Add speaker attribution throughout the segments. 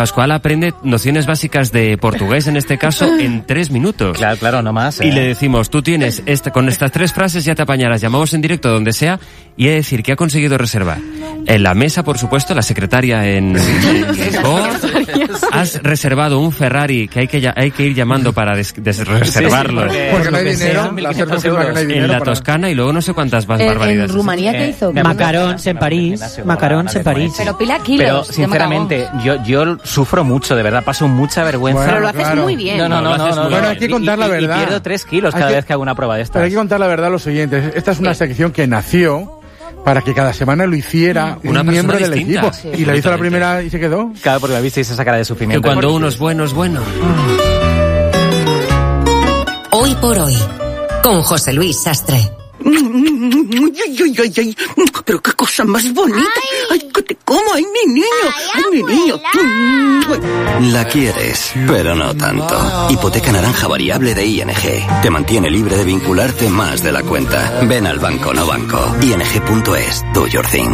Speaker 1: Pascual aprende nociones básicas de portugués, en este caso, en 3 minutos.
Speaker 2: Claro, no más.
Speaker 1: Y le decimos, tú tienes, con estas 3 frases ya te apañarás, llamamos en directo donde sea, y he de decir que ha conseguido reservar en la mesa, por supuesto, la secretaria en Lisboa. Has reservado un Ferrari que hay que ir llamando para reservarlo.
Speaker 3: Porque no hay dinero,
Speaker 1: en la Toscana, y luego no sé cuántas más barbaridades.
Speaker 4: ¿En Rumanía qué hizo?
Speaker 5: Macarons en París.
Speaker 4: Pero pila kilos.
Speaker 2: Pero, sinceramente, yo sufro mucho, de verdad, paso mucha vergüenza.
Speaker 4: Pero lo haces muy bien.
Speaker 2: No.
Speaker 3: Bueno, hay que contar la verdad.
Speaker 2: Y pierdo 3 kilos cada vez que hago una prueba de estas.
Speaker 3: Pero hay que contar la verdad a los oyentes. Esta es una sección que nació para que cada semana lo hiciera un miembro del equipo.
Speaker 1: Sí.
Speaker 3: Y la hizo la primera y se quedó.
Speaker 2: Claro, porque la visteis esa cara de sufrimiento.
Speaker 1: Que cuando uno es bueno, es bueno.
Speaker 6: Hoy por hoy, con José Luis Sastre.
Speaker 7: Ay, pero qué cosa más bonita. Ay, que te como, ay, mi niño. Ay, mi niño.
Speaker 8: La quieres, pero no tanto. Hipoteca naranja variable de ING. Te mantiene libre de vincularte más de la cuenta. Ven al banco, no banco. ING.es, do your thing.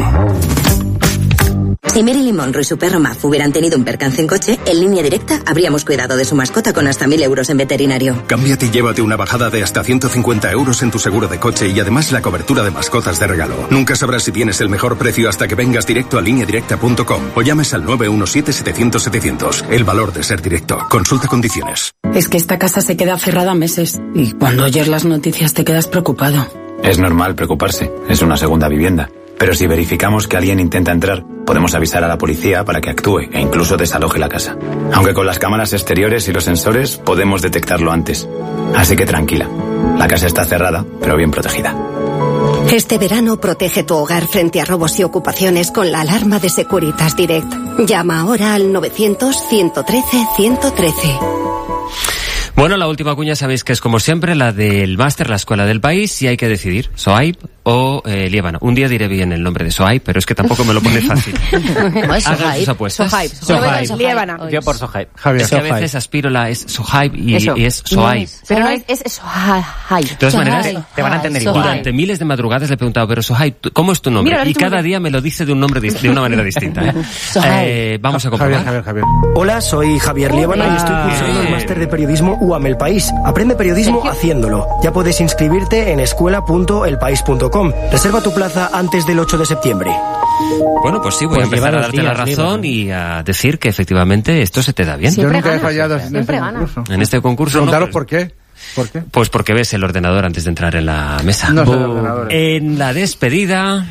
Speaker 6: Si Marilyn Monroe y su perro Muff hubieran tenido un percance en coche, en Línea Directa habríamos cuidado de su mascota con hasta 1.000 euros en veterinario.
Speaker 9: Cámbiate y llévate una bajada de hasta 150 euros en tu seguro de coche y además la cobertura de mascotas de regalo. Nunca sabrás si tienes el mejor precio hasta que vengas directo a lineadirecta.com o llames al 917-700-700. El valor de ser directo. Consulta condiciones.
Speaker 10: Es que esta casa se queda cerrada meses y cuando oyes las noticias te quedas preocupado.
Speaker 11: Es normal preocuparse. Es una segunda vivienda. Pero si verificamos que alguien intenta entrar, podemos avisar a la policía para que actúe e incluso desaloje la casa. Aunque con las cámaras exteriores y los sensores podemos detectarlo antes. Así que tranquila. La casa está cerrada, pero bien protegida.
Speaker 6: Este verano protege tu hogar frente a robos y ocupaciones con la alarma de Securitas Direct. Llama ahora al 900-113-113.
Speaker 1: Bueno, la última cuña sabéis que es como siempre la del máster, la escuela del país, y hay que decidir, Sohaib o Líbano. Un día diré bien el nombre de Sohaib, pero es que tampoco me lo pone fácil. Hagan sus apuestas.
Speaker 4: Sohaib. Líbano.
Speaker 2: Yo por Sohaib.
Speaker 3: Javier.
Speaker 1: Es que a veces aspiro es Sohaib y es Sohaib.
Speaker 4: Pero no es Sohaib.
Speaker 1: De todas maneras,
Speaker 2: te van a entender igual.
Speaker 1: Durante miles de madrugadas le he preguntado, pero Sohaib, ¿cómo es tu nombre?
Speaker 4: Mira,
Speaker 1: y cada día me lo dice de un nombre de una manera distinta. Vamos a comprobar.
Speaker 3: Javier.
Speaker 12: Hola, soy Javier Líbano y estoy cursando el máster de periodismo UAM El País. Aprende periodismo haciéndolo. Ya puedes inscribirte en escuela.elpaís.com. Reserva tu plaza antes del 8 de septiembre.
Speaker 1: Bueno, pues sí, voy a empezar a darte la razón y a decir que efectivamente esto se te da bien.
Speaker 3: Yo nunca he fallado en este concurso.
Speaker 1: En este concurso
Speaker 3: Preguntaros
Speaker 1: no,
Speaker 3: por qué. ¿Por qué?
Speaker 1: Pues porque ves el ordenador antes de entrar en la mesa.
Speaker 3: No es el ordenador.
Speaker 1: En la despedida...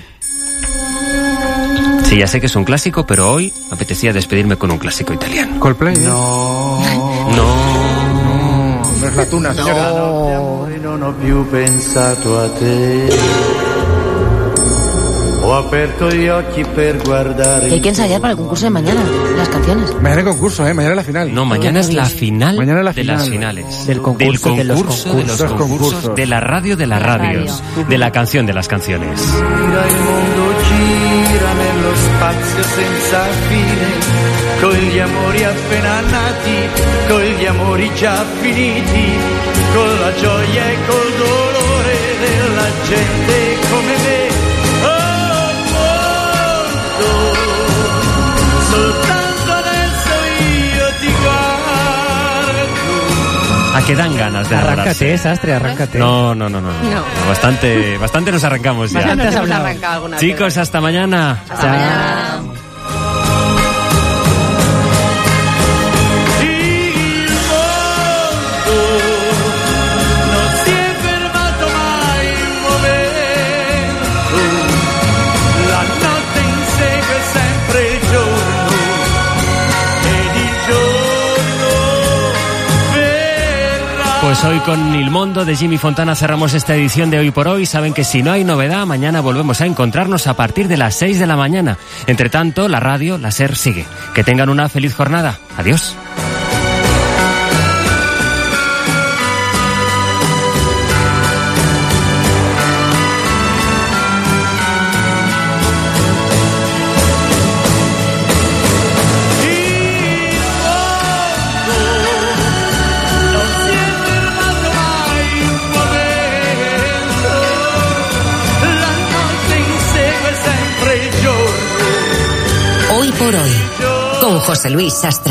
Speaker 1: Sí, ya sé que es un clásico, pero hoy me apetecía despedirme con un clásico italiano.
Speaker 3: ¿Coldplay?
Speaker 1: No
Speaker 3: es la tuna, señora.
Speaker 13: Non ho più pensato a te. Ho aperto gli occhi per guardare.
Speaker 4: Hay que ensayar para el concurso de mañana, las canciones.
Speaker 3: Mañana hay concurso, mañana es la final.
Speaker 1: No, mañana es la final
Speaker 3: Mañana es la
Speaker 1: de
Speaker 3: final.
Speaker 1: las finales.
Speaker 5: Del concurso de los
Speaker 3: concursos.
Speaker 1: De la radio de las radios. De la canción de las canciones.
Speaker 13: Gira il mondo, gira nello spazio senza fine. Con gli amori appena nati, con gli amori già finiti, con la gioia e col dolore della gente come me. Oh mondo, soltanto adesso io ti guardo.
Speaker 1: ¿A qué dan ganas de
Speaker 5: Arráncate,
Speaker 1: enamorarse?
Speaker 5: Sastre, arráncate.
Speaker 1: No. Bastante nos arrancamos ya.
Speaker 4: Bastante hemos arrancado alguna vez.
Speaker 1: Chicos, hasta mañana.
Speaker 4: Hasta mañana.
Speaker 1: Pues hoy con Il Mondo de Jimmy Fontana cerramos esta edición de Hoy por Hoy. Saben que si no hay novedad, mañana volvemos a encontrarnos a partir de las 6 de la mañana. Entre tanto, la radio, la SER, sigue. Que tengan una feliz jornada. Adiós.
Speaker 6: Hoy por hoy, con José Luis Sastre.